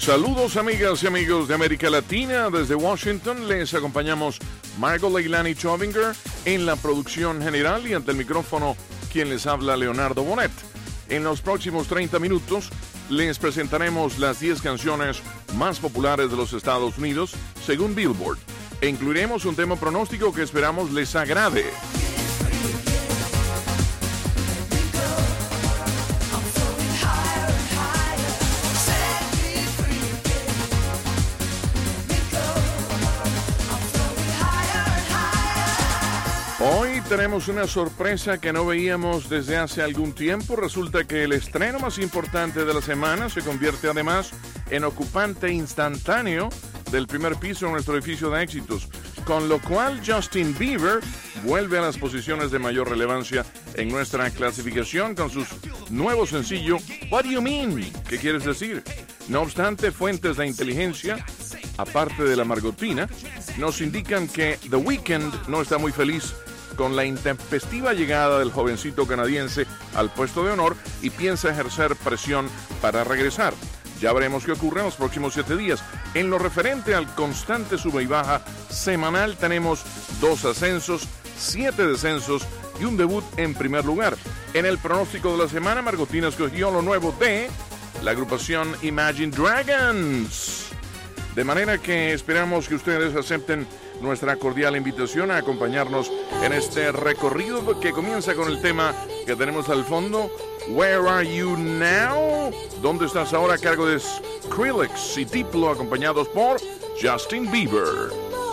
Saludos amigas y amigos de América Latina, desde Washington les acompañamos Margot Leilani Chovinger en la producción general y ante el micrófono quien les habla Leonardo Bonet. En los próximos 30 minutos les presentaremos las 10 canciones más populares de los Estados Unidos según Billboard e incluiremos un tema pronóstico que esperamos les agrade. Hoy tenemos una sorpresa que no veíamos desde hace algún tiempo. Resulta que el estreno más importante de la semana se convierte además en ocupante instantáneo del primer piso de nuestro edificio de éxitos, con lo cual Justin Bieber vuelve a las posiciones de mayor relevancia en nuestra clasificación con su nuevo sencillo What Do You Mean? ¿Qué quieres decir? No obstante, fuentes de inteligencia, aparte de la Margotina, nos indican que The Weeknd no está muy feliz con la intempestiva llegada del jovencito canadiense al puesto de honor y piensa ejercer presión para regresar. Ya veremos qué ocurre en los próximos 7 días. En lo referente al constante sube y baja semanal, tenemos 2 ascensos, 7 descensos y un debut en primer lugar. En el pronóstico de la semana, Margotina escogió lo nuevo de la agrupación Imagine Dragons. De manera que esperamos que ustedes acepten nuestra cordial invitación a acompañarnos en este recorrido que comienza con el tema que tenemos al fondo, Where Are You Now? ¿Dónde estás ahora? A cargo de Skrillex y Diplo, acompañados por Justin Bieber.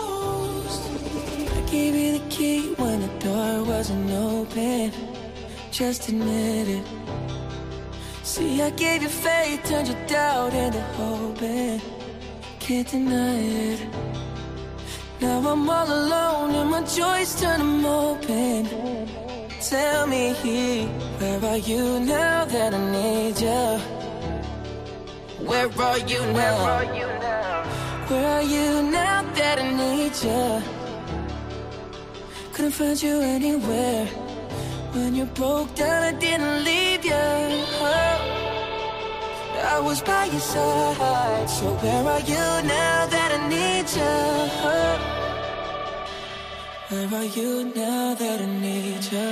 I gave you the key when the door wasn't open. Just admit it. See, I gave you faith, turned your doubt into hope. Can't deny it. Now I'm all alone and my joys turn them open. Tell me, where are you now that I need you? Where are you now? Where are you now that I need you? Couldn't find you anywhere. When you broke down, I didn't leave you. I was by your side. So where are you now that I need you? Where are you now that I need you?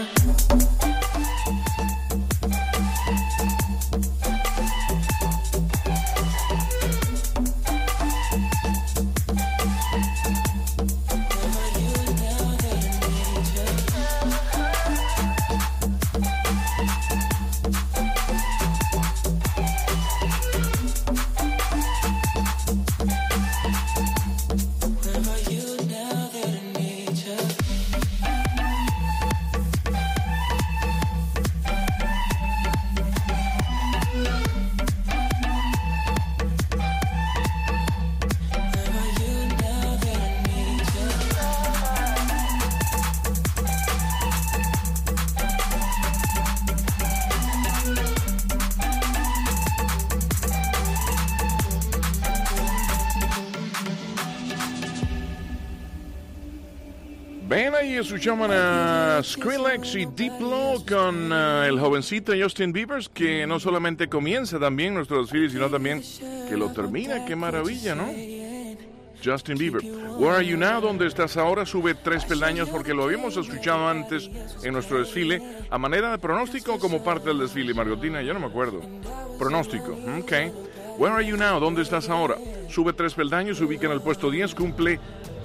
Ven ahí, escuchaban a Skrillex y Diplo con el jovencito Justin Bieber, que no solamente comienza también nuestro desfile, sino también que lo termina. ¡Qué maravilla!, ¿no? Justin Bieber. Where Are You Now? ¿Dónde estás ahora? Sube 3 peldaños porque lo habíamos escuchado antes en nuestro desfile a manera de pronóstico como parte del desfile. Margotina, yo no me acuerdo. Pronóstico, ok. Where Are You Now? ¿Dónde estás ahora? Sube 3 peldaños, se ubica en el puesto 10, cumple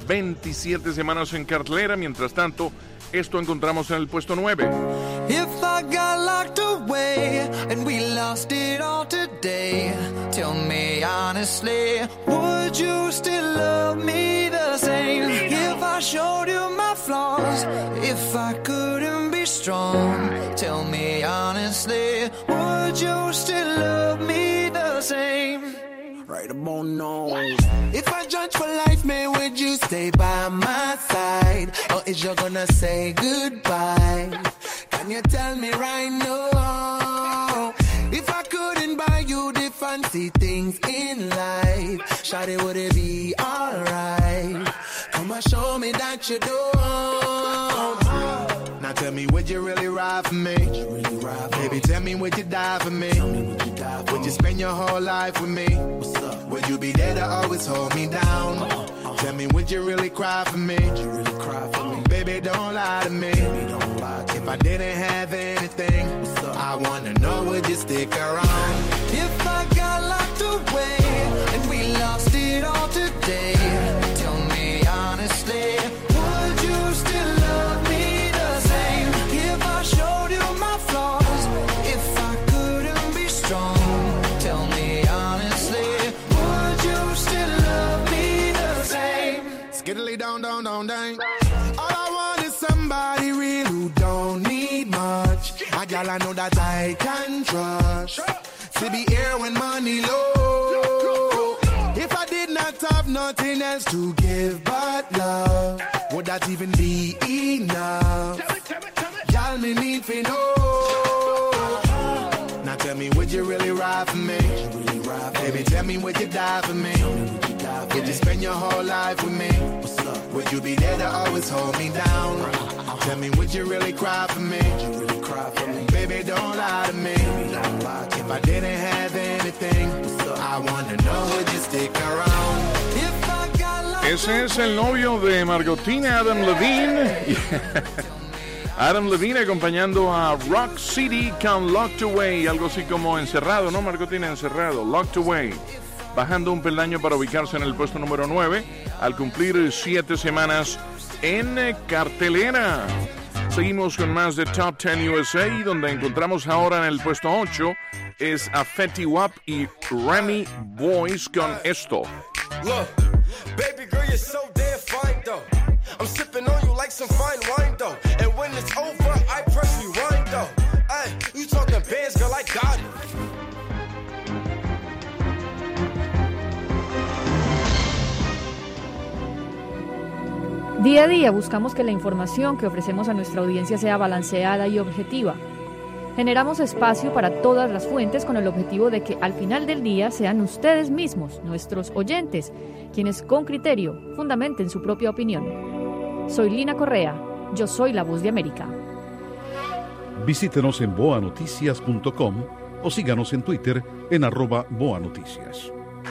27 semanas en cartelera. Mientras tanto, esto encontramos en el puesto 9. If I got locked away and we lost it all today, tell me honestly, would you still love me the same? If I showed you my flaws, if I couldn't be strong, tell me honestly, would you still love me the same? Right about now. If I judge for life, man, would you stay by my side? Or is you gonna say goodbye? Can you tell me right now? If I couldn't buy you the fancy things in life, shawty, would it be alright? Come and show me that you don't. Now Now tell me, would you really ride for me? Baby, tell me, would you die for me? Would you spend your whole life with me? Would you be there to always hold me down? Tell me, would you really cry for me? Baby, don't lie to me. If I didn't have anything, I wanna know, would you stick around? If I got locked away and we lost it all today, tell me honestly, would you still love me the same? If I showed you my flaws, if I couldn't be strong, tell me honestly, would you still love me the same? Skiddly down, down, down, down. All I want is somebody real who don't need much. A girl I know that I can trust. To be here when money low. If I did not have nothing else to give but love, would that even be enough? Y'all me need to know. Now tell me, would you really ride for me? Baby, tell me, would you die for me? Would you spend your whole life with me? Would you be there to always hold me down? Tell me, would you really cry for me? Baby, don't lie to me. If I didn't have anything, I wanna know, would you stick around? Ese es el novio de Margotina, Adam Levine. Adam Levine acompañando a Rock City con Locked Away, algo así como encerrado, ¿no? Margotina, encerrado, Locked Away. Bajando un peldaño para ubicarse en el puesto número 9 al cumplir 7 semanas en cartelera. Seguimos con más de Top 10 USA, donde encontramos ahora en el puesto 8 es a Fetty Wap y Remy Boyce con Esto. Look, baby girl, you're so damn fine though. I'm sipping on you like some fine wine though. And when it's over, I press rewind though. Hey, you talking bands, girl, I got it. Día a día buscamos que la información que ofrecemos a nuestra audiencia sea balanceada y objetiva. Generamos espacio para todas las fuentes con el objetivo de que al final del día sean ustedes mismos, nuestros oyentes, quienes con criterio fundamenten su propia opinión. Soy Lina Correa, yo soy la Voz de América. Visítenos en boanoticias.com o síganos en Twitter en @boanoticias.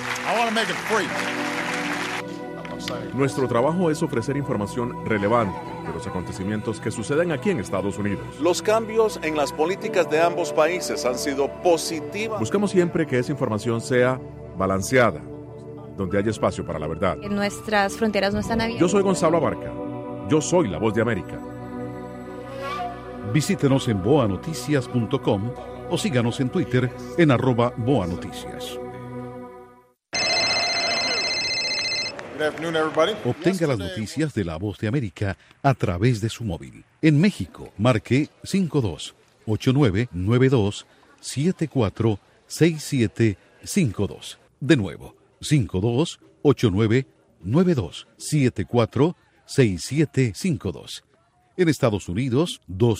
Nuestro trabajo es ofrecer información relevante de los acontecimientos que suceden aquí en Estados Unidos. Los cambios en las políticas de ambos países han sido positivas. Buscamos siempre que esa información sea balanceada, donde haya espacio para la verdad. Nuestras fronteras no están abiertas. Yo soy Gonzalo Abarca. Yo soy la Voz de América. Visítenos en boanoticias.com o síganos en Twitter en @boanoticias. Obtenga las noticias de La Voz de América a través de su móvil. En México, marque 5289-9274-6752. De nuevo, 5289-9274-6752. En Estados Unidos,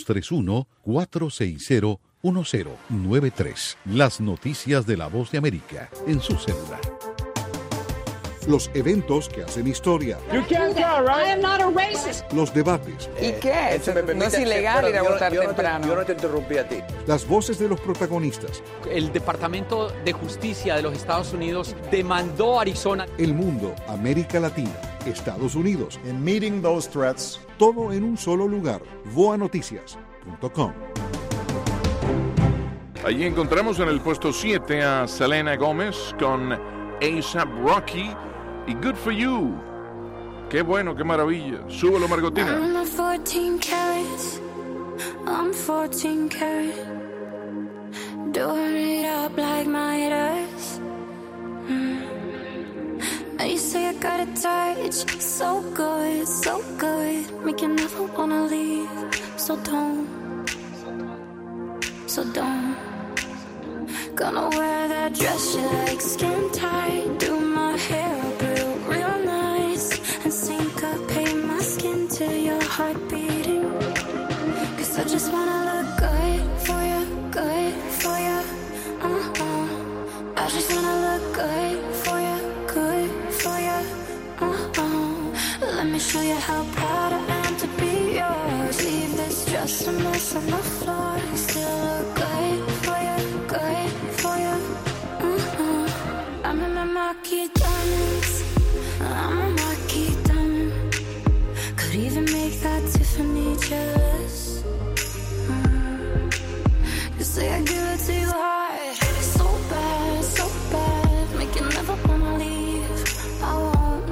231-460-1093. Las noticias de La Voz de América en su celular. Los eventos que hacen historia. You can't tell, right? I am not a racist. Los debates. ¿Y qué? No es ilegal ir a votar temprano. Yo no te interrumpí a ti. Las voces de los protagonistas. El Departamento de Justicia de los Estados Unidos demandó a Arizona. El mundo, América Latina, Estados Unidos. In meeting those threats. Todo en un solo lugar. boanoticias.com. Allí encontramos en el puesto 7 a Selena Gómez con A$AP Rocky y Good For You. Qué bueno, qué maravilla. Súbelo, Margotina. I'm not 14 carats, I'm 14 karat. Doing it up like Midas. And you say I got a touch, so good, make you never wanna leave. So don't. Gonna wear that dress you like, skin tight. Do my hair up real nice. And syncopate my skin to your heart beating. Cause I just wanna look good for you, good for you. I just wanna look good for you, good for you. Let me show you how proud I am to be yours. Leave this dress just a mess on the floor. Still look good for you, good for you. I'm in my marquee diamonds. I'm a marquee diamond. Could even make that Tiffany jealous. You say I give it to you hard. So bad, make you never wanna leave. I won't.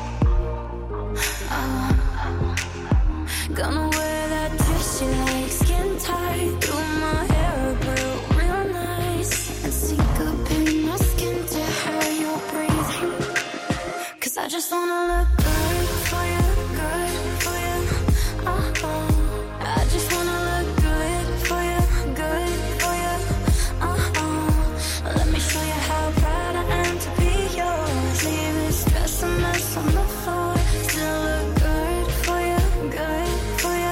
Gonna wear that dress you like, skin tight. Do my hair real nice. And syncopate my skin to how you're breathing. Cause I just wanna look good for you, good for you. I just wanna look good for you, good for you. Let me show you how proud I am to be yours. Leave this dress a mess on the floor. Still look good for you, good for you.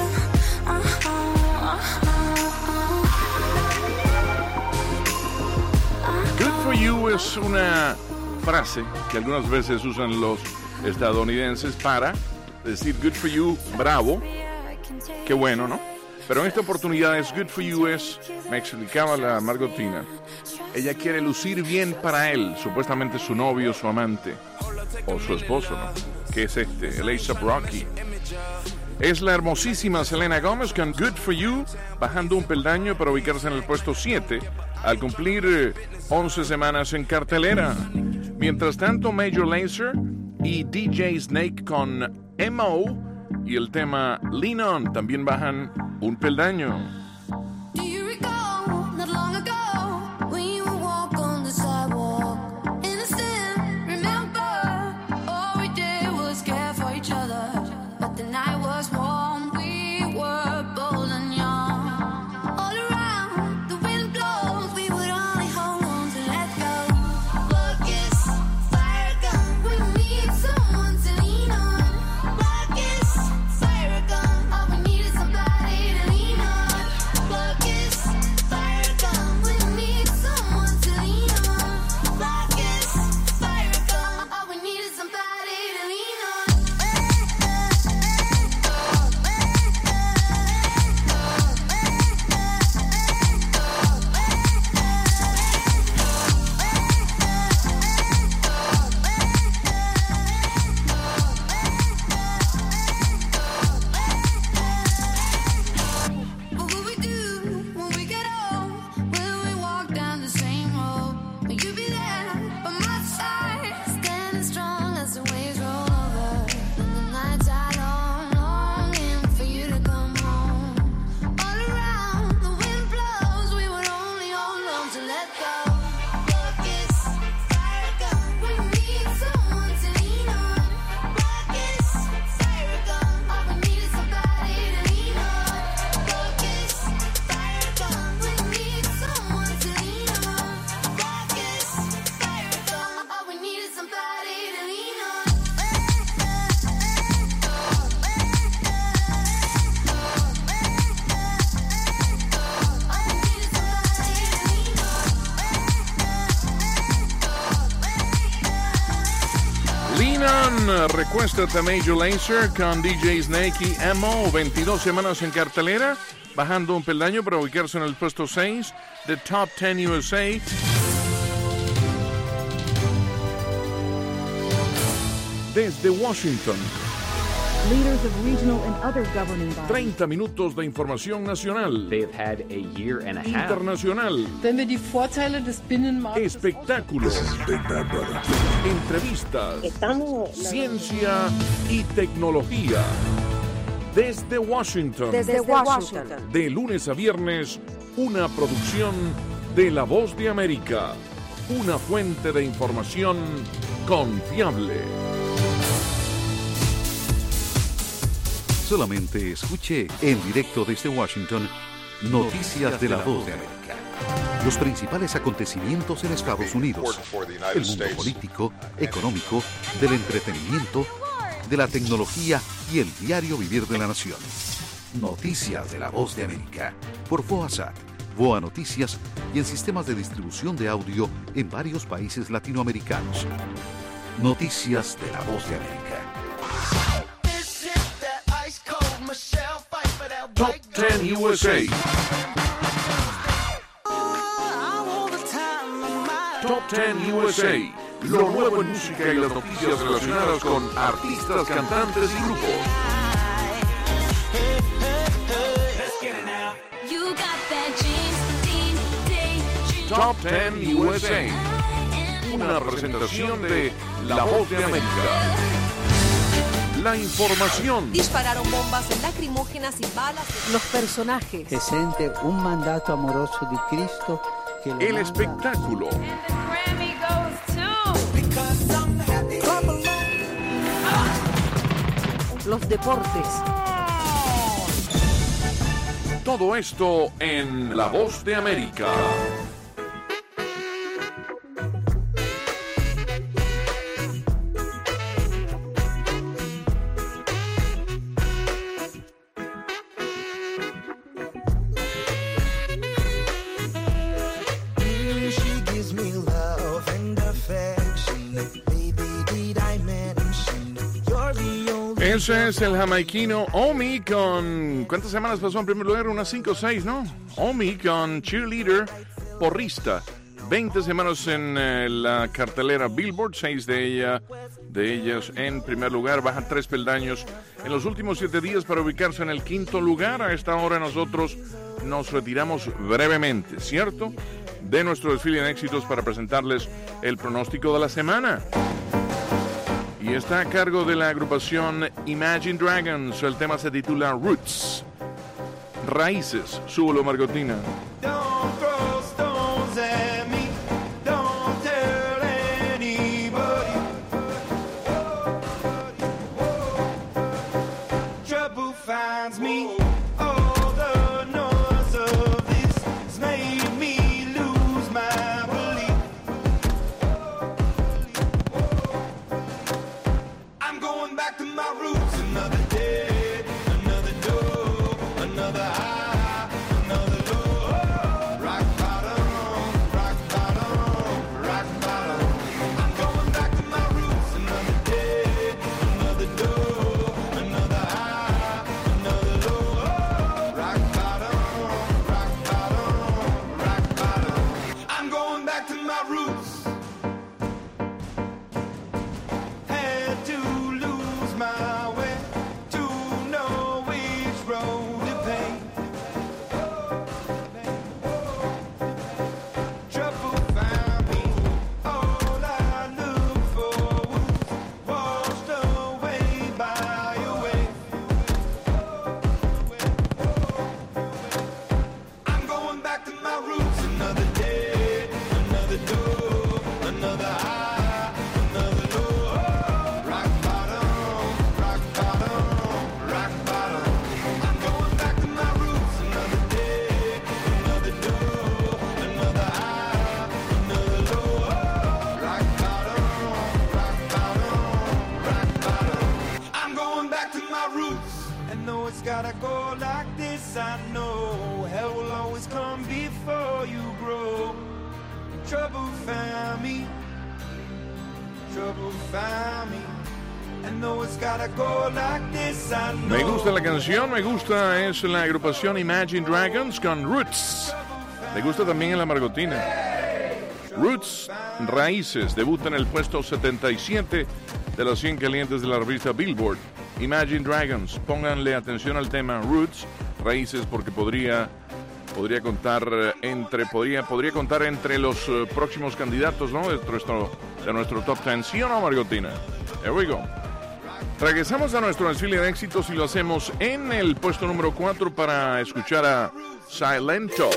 Good for you es una frase que algunas veces usan los estadounidenses para decir good for you, bravo, qué bueno, ¿no? Pero en esta oportunidad es good for you es, me explicaba la Margotina, ella quiere lucir bien para él, supuestamente su novio, su amante, o su esposo, ¿no? Que es el A$AP Rocky. Es la hermosísima Selena Gomez con Good For You, bajando un peldaño para ubicarse en el puesto 7, al cumplir 11 semanas en cartelera. Mientras tanto, Major Lazer y DJ Snake con M.O. y el tema Lean On también bajan un peldaño. Do you recall, not long ago, when you would walk on the sidewalk? Innocent, remember, all we did was care for each other. But the night was warm, we were bold and young. All around, the wind blows, we would only hold on to let go. Focus, fire gun, we need someone to lean on. Focus, fire gun, all we need is somebody to lean on. Focus, fire gun, we need someone to lean on. Focus, fire gun, all we need is somebody to lean on. What will we do when we get old? Will we walk down the same road? Will you be there by my side, standing strong as the waves roll over? And the nights are long, longing for you to come home. All around, the wind blows, we would only hold on to let go. Focus, fire gun, we need someone to lean on. Focus, fire gun, all we need is somebody to lean on. Focus, fire gun, we need someone to lean on. Focus, fire gun, all we need is somebody to lean on. Lean On, recuéstate Major Lazer con DJ Snake y M.O. 22 semanas en cartelera, bajando un peldaño para ubicarse en el puesto 6 de Top 10 USA. Desde Washington, Leaders of regional and other governing bodies. 30 minutos de información nacional, They've had a year and a half. internacional, Wenn wir die Vorteile des Binnenmarktes espectáculos, entrevistas, ciencia y tecnología. Desde Washington, de lunes a viernes, una producción de La Voz de América, una fuente de información confiable. Solamente escuche en directo desde Washington Noticias de la Voz de América. Los principales acontecimientos en Estados Unidos, el mundo político, económico, del entretenimiento, de la tecnología y el diario vivir de la nación. Noticias de la Voz de América por VOASAT, VOA Noticias y en sistemas de distribución de audio en varios países latinoamericanos. Noticias de la Voz de América. Michelle fight for that Top 10 USA. Top 10 USA. Lo nuevo en música y las noticias relacionadas con artistas, cantantes y grupos. Top 10 USA. Una presentación de La Voz de América. La información. Dispararon bombas lacrimógenas y balas. Los personajes. Se siente un mandato amoroso de Cristo. Que el manda. Espectáculo. Los deportes. Todo esto en La Voz de América. Ese es el jamaiquino Omi con... ¿Cuántas semanas pasó en primer lugar? Unas 5 o 6, ¿no? Omi con Cheerleader, porrista. 20 semanas en la cartelera Billboard, 6 de ellas en primer lugar. Bajan 3 peldaños en los últimos 7 días para ubicarse en el 5º lugar. A esta hora nosotros nos retiramos brevemente, ¿cierto? De nuestro desfile de éxitos para presentarles el pronóstico de la semana. Y está a cargo de la agrupación Imagine Dragons. El tema se titula Roots. Raíces. Súbelo, Margotina. Don't throw stones at me. Don't tell anybody. Trouble finds me. All the noise of this has made me lose my belief. I'm going back to my roots. Another day, another door, another high, another low. Rock bottom, rock bottom, rock bottom. I'm going back to my roots. Another day, another door, another high, another low. Rock bottom, rock bottom, rock bottom. I'm going back to my roots. Had to lose my way to know which road to take. Trouble found me. All I looked for was washed away by a wave. I'm going back to my roots. Another day, another door, another high, another low. Rock bottom, rock bottom, rock bottom. I'm going back to my roots. Another day, another door, another high, another low. Rock bottom, rock bottom, rock bottom. I'm going back to my roots. And though it's gotta go like this, I know hell will always come before you grow. Trouble found me. Trouble found me. And though it's gotta go like this, I know. Me gusta la canción, me gusta, es la agrupación Imagine Dragons con Roots. Me gusta también en la Margotina. Roots, Raíces, debuta en el puesto 77 de los 100 calientes de la revista Billboard. Imagine Dragons, pónganle atención al tema Roots, Raíces, porque podría contar entre los próximos candidatos, ¿no? De nuestro top 10, ¿sí o no, Margotina? Here we go. Regresamos a nuestro desfile de éxitos y lo hacemos en el puesto número 4 para escuchar a Silento.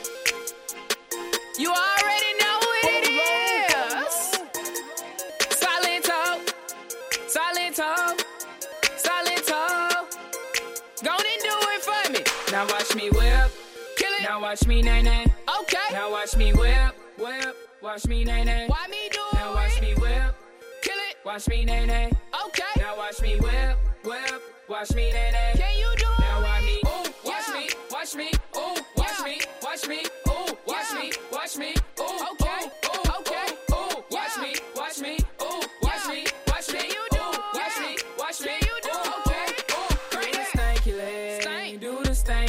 You already know who it is. Silento, Silento, Silento. Go and do it for me. Now watch me whip, kill it. Now watch me nay nay. Okay. Now watch me whip, whip. Watch me nay nay. Why me do it? Now watch me whip, kill it. Watch me nay nay. Okay. Now watch me whip, whip. Watch me nay nay. Can you do it? Now watch me, ooh, watch me, watch me, ooh, watch me, watch me, ooh, watch me, watch me, ooh, okay, ooh, okay, ooh, watch me, watch me, ooh, watch me, watch me, you do, watch me, watch me, you do, okay, ooh, do the stanky leg, do the stanky.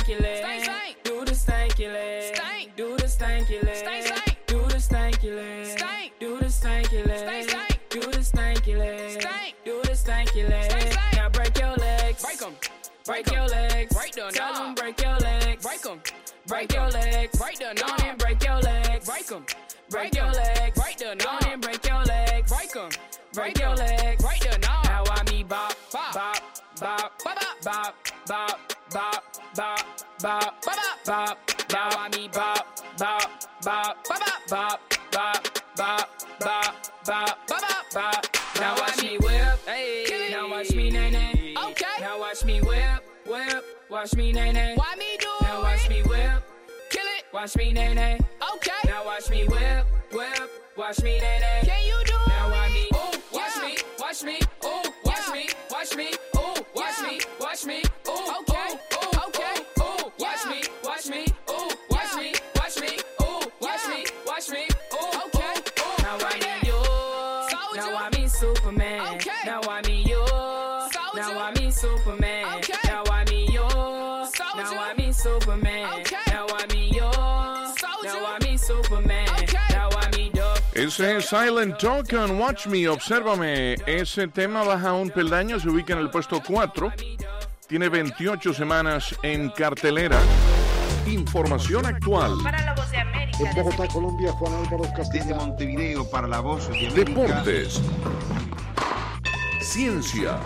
stanky leg. Do the stanky leg. Do the stanky leg. Do the stanky leg. Do the stanky leg. Now break your legs. Break them. Break your legs. Tell them break your legs. Break them. Break your legs. Break the knob and break your legs. Break them. Break your legs. Break the knob and break your legs. Break them. Break your legs. Break the knob. Now I me bop, bop, bop, bop, bop, bop, bop, bop, bop, bop, bop. Now I me bop, bop, bop, bop, bop, bop, bop, bop, bop, bop. Now watch me whip. Hey. Now watch me nay nay. Okay. Now watch me whip, whip. Watch me nay nay. Why me do it? Now watch me whip. Kill it. Watch me nay nay. Okay. Now watch me whip, whip. Watch me nay nay. Can you do it? Now watch me. Ooh, watch me. Watch me. Ooh, watch me. Watch me. Ooh, watch me. Watch me. Ooh, okay. Ooh, okay. Ooh, watch me. Watch me. Ooh, watch me. Watch me. Ooh, watch me. Watch me. Ooh, okay. Now I need you. Now I mean Superman. Okay. Now I mean you. Now I mean Superman. Okay. Now I mean you. Now I mean Superman. Okay. Now I mean you. Now I mean Superman. Okay. Now I mean Duck. Ese es Silent Talk con Watch Me, Obsérvame. Ese tema baja un peldaño, se ubica en el puesto 4. Tiene 28 semanas en cartelera. Información actual. Para la Voz de América. En Bogotá, Colombia, Juan Álvaro Castillo. Desde Montevideo para la Voz de América. Deportes. Ciencia.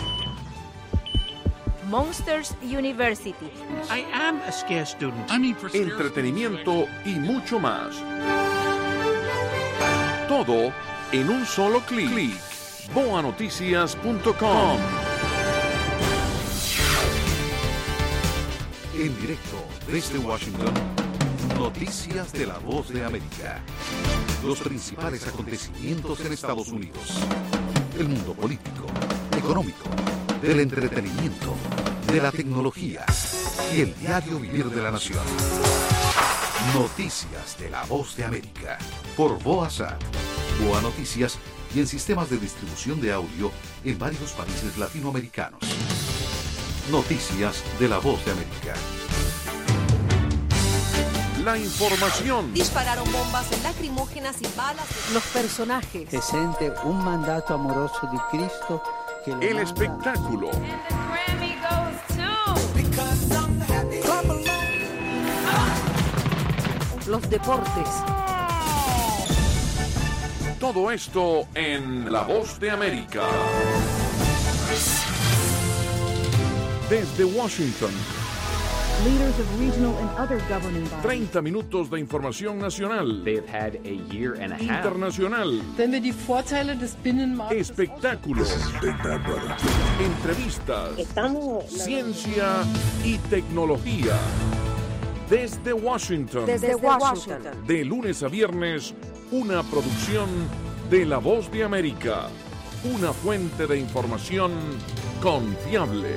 Monsters University. I am a scarce student. Entretenimiento y mucho más. Todo en un solo clic. boanoticias.com. En directo desde Washington, noticias de la Voz de América. Los principales acontecimientos en Estados Unidos. El mundo político, económico, del entretenimiento, de la tecnología y el diario vivir de la nación. Noticias de la Voz de América. Por VOASAT, Boa Noticias y en sistemas de distribución de audio en varios países latinoamericanos. Noticias de la Voz de América. La información. Dispararon bombas lacrimógenas y balas. Los personajes. Presente un mandato amoroso de Cristo. Que el espectáculo. Los deportes. Todo esto en La Voz de América. Desde Washington. Leaders of regional and other governing bodies. 30 minutos de información nacional. They've had a year and a half. Internacional. Wenn wir die Vorteile des Binnenmarktes. Espectáculos. Entrevistas. Ciencia y tecnología. Desde Washington. Desde Washington. De lunes a viernes, una producción de La Voz de América. Una fuente de información confiable.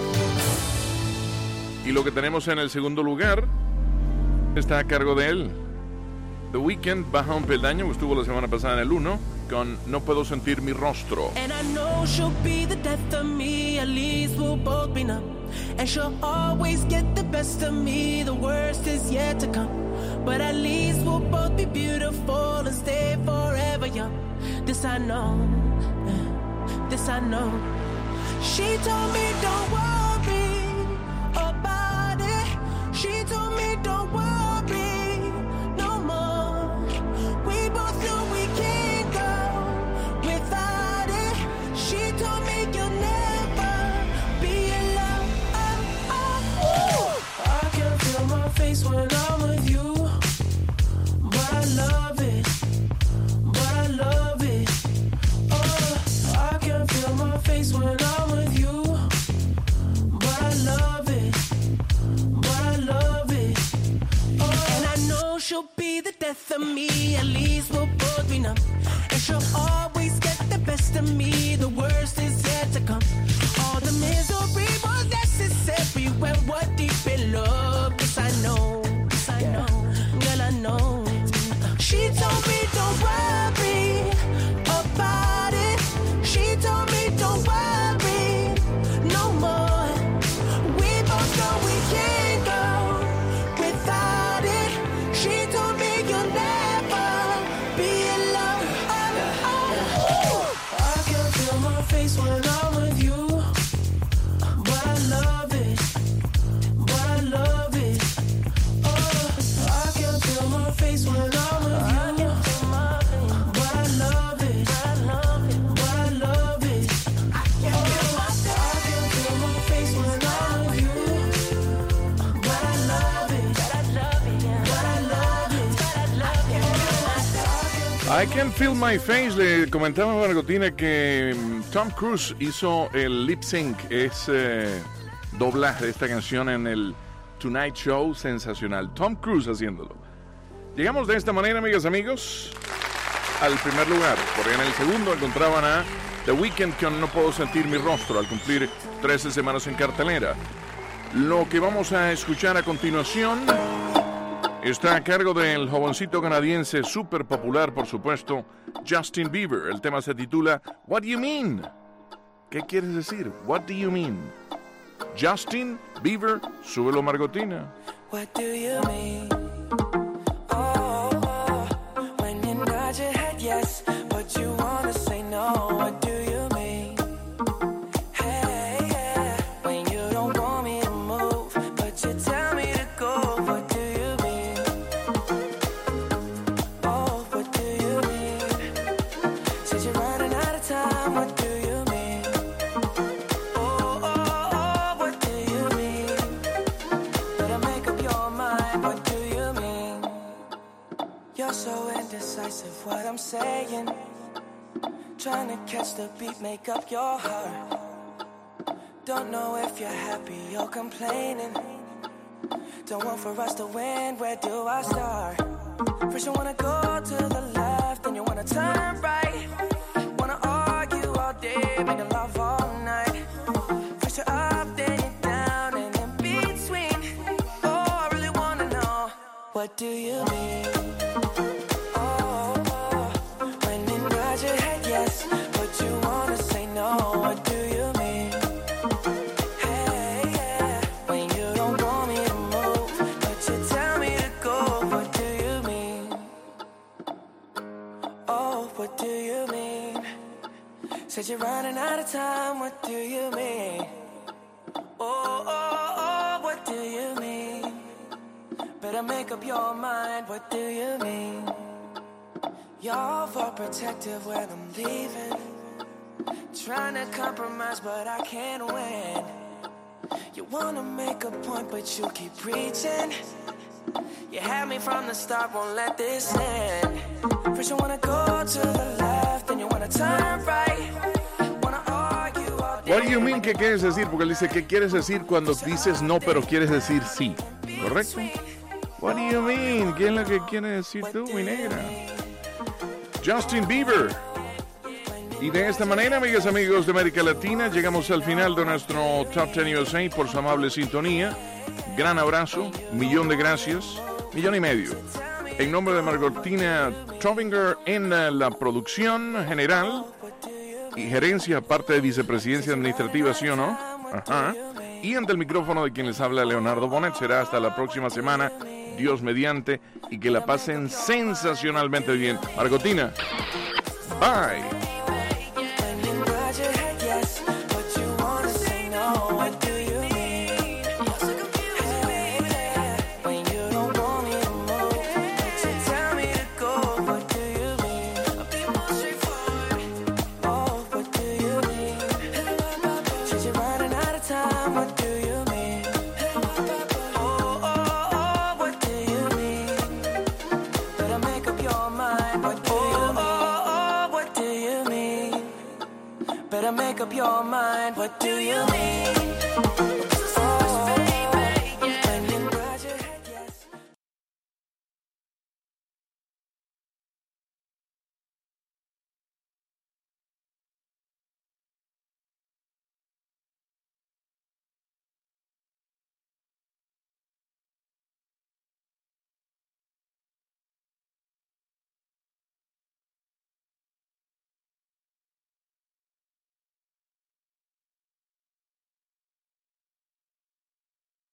Y lo que tenemos en el segundo lugar está a cargo de él. The Weeknd baja un peldaño, estuvo la semana pasada en el 1 con No Puedo Sentir Mi Rostro. And I know she'll be the death of me, at least we'll both be numb. And she'll always get the best of me, the worst is yet to come. But at least we'll both be beautiful and stay forever young. This I know, this I know. She told me don't worry about it. She told me don't worry no more. We both know we can't go without it. She told me you'll never be alone. I can feel my face when I'm with you, but I love it, but I love it. I can feel my face when I'm with you, but I love it, but I love it. And I know she'll be the death of me, at least we'll both be numb. And she'll always get the best of me, the worst is yet to come. All the misery was necessary when we're deep in love. Yes, I know, girl, I know. She told me don't worry about it. She told me don't worry no more. We both know we can't go without it. She told me you'll never I Can Feel My Face. Le comentaba a Margotina que Tom Cruise hizo el lip sync, doblaje de esta canción en el Tonight Show. Sensacional. Tom Cruise haciéndolo. Llegamos de esta manera, amigas, amigos, al primer lugar, porque en el segundo encontraban a The Weeknd con No Puedo Sentir Mi Rostro, al cumplir 13 semanas en cartelera. Lo que vamos a escuchar a continuación está a cargo del jovencito canadiense súper popular, por supuesto, Justin Bieber. El tema se titula What Do You Mean? ¿Qué quieres decir? What do you mean? Justin Bieber, súbelo, Margotina. What do you mean? Oh, when you nod your head yes, but you wanna say no. What do you mean? Hey, yeah, when you don't want me to move, but you tell me to go. What do you mean? Oh, what do you mean? Since you're running out of time, what do you mean? Oh, oh, oh, what do you mean? Better make up your mind, what do you mean? You're so indecisive, what I'm saying. Trying to catch the beat, make up your heart. Don't know if you're happy or complaining. Don't want for us to win, where do I start? First you wanna go to the left, then you wanna turn right. Wanna argue all day, making love all night. First you're up, then you're down, and in between. Oh, I really wanna know, what do you mean? Oh, when you nod your head yes, but you wanna say no. What do you mean? Hey, yeah, when you don't want me to move, but you tell me to go. What do you mean? Oh, what do you mean? Said you're running out of time. What do you mean? Oh, oh, oh, what do you mean? Better make up your mind. What do you mean? You're overprotective when I'm leaving. Trying to compromise, but I can't win. You wanna make a point, but you keep preaching. You had me from the start, won't let this end. First you wanna go to the left, then you wanna turn right. Wanna argue all day. What do you mean? ¿Qué quieres decir? Porque él dice, ¿qué quieres decir cuando dices no, pero quieres decir sí? ¿Correcto? What do you mean? ¿Qué es lo que quieres decir tú, mi negra? Justin Bieber. Y de esta manera, amigas y amigos de América Latina, llegamos al final de nuestro Top 10 USA por su amable sintonía. Gran abrazo, millón de gracias, millón y medio. En nombre de Margotina Trovinger en la producción general y gerencia, parte de vicepresidencia administrativa, ¿sí o no? Ajá. Y ante el micrófono de quien les habla, Leonardo Bonet. Será hasta la próxima semana, Dios mediante, y que la pasen sensacionalmente bien. Margotina, bye. Better make up your mind. What do you mean?